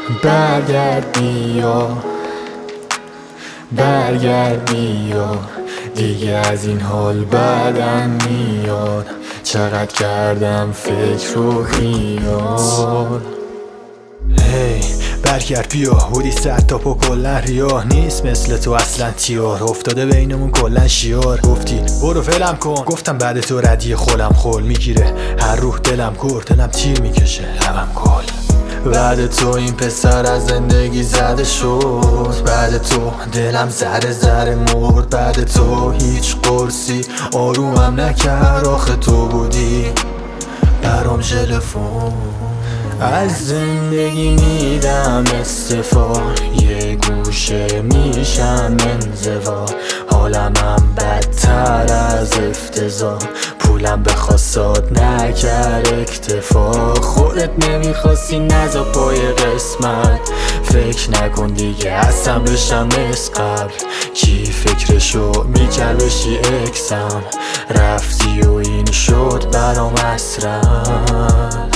برگرد بیا دیگه از این حال بعدم میاد. چقدر کردم فکر و خیال. برگرد بیا هودی سر تاپ و کلن ریا نیست مثل تو اصلا تیار افتاده بینمون کلن شیار. گفتی برو ولم کن گفتم بعد تو ردی خولم خول میگیره هر روح دلم دلم تیر میکشه لبم کل. بعد تو این پسر از زندگی زده شد، بعد تو دلم ذره ذره مرد، بعد تو هیچ قرصی آرومم نکرد. آخه تو بودی برام ژلفون. از زندگی میدم استفا یه گوشه میشم انزوا. حالمم بدتر از افتضاح پولم به خواستاد نکرد اکتفا. خودت نمیخواستی نزا پای قسمت فکر نکن دیگه اصلا بشم از قبل. کی فکرشو میکرد بشی اکسم رفتی و این شد برام اسرت.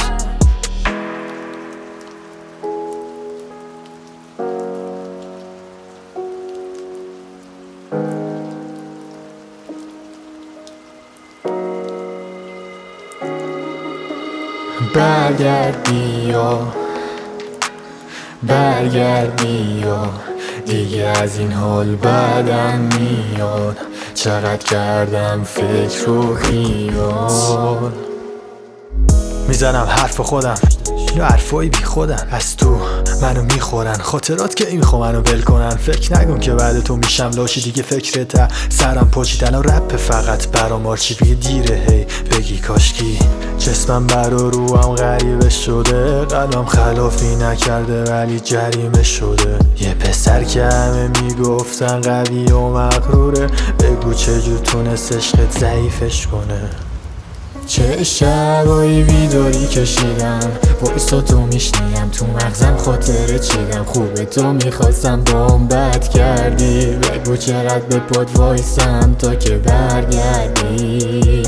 برگرد بیا دیگه از این حال بعدم میاد. چقدر کردم فکر و خیال. میزنم حرف خودم اینو حرفایی بی خودن از تو منو میخورن خاطرات که این منو ول کنن. فکر نکن که بعد تو میشم لاشی دیگه فکرت سرم پاچیدن و رپ فقط برام آرچی دیگه دیره. هی بگی کاشکی جسمم بر و روام غریبه شده قلبم خلافی نکرده ولی جریمه شده. یه پسر که همه میگفتن قوی و مغروره بگو چجور تونست عشقت ضعیفش کنه. چه شبایی بیداری کشیدم وایسا تو میشنیم تو مغزم خاطره چیدم. خوبه تو میخواستم بام بد کردی بگو چقدر به پاد وایسم تا که برگردی.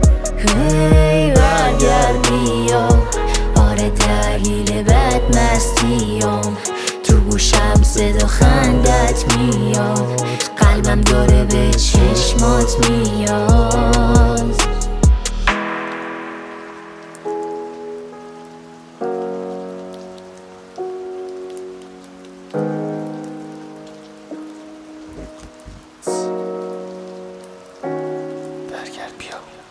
برگرد بیا آره دلیل بد مستیام تو گوشم صدا خندت میاد قلبم داره به چشمات میاد. برگرد بیا